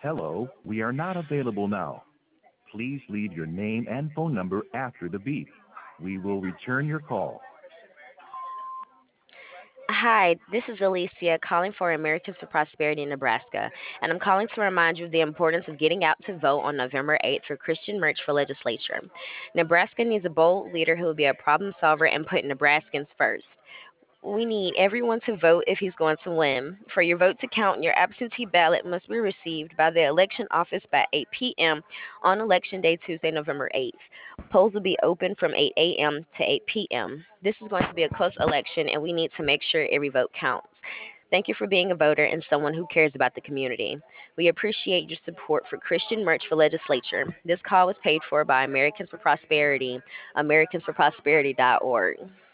Hello, we are not available now. Please leave your name and phone number after the beep. We will return your call. Hi, this is Alicia calling for Americans for Prosperity in Nebraska, and I'm calling to remind you of the importance of getting out to vote on November 8th for Christian Merch for legislature. Nebraska needs a bold leader who will be a problem solver and put Nebraskans first. We need everyone to vote if he's going to win. For your vote to count, your absentee ballot must be received by the election office by 8 p.m. on Election Day, Tuesday, November 8th. Polls will be open from 8 a.m. to 8 p.m. This is going to be a close election, and we need to make sure every vote counts. Thank you for being a voter and someone who cares about the community. We appreciate your support for Christian Merch for Legislature. This call was paid for by Americans for Prosperity, americansforprosperity.org.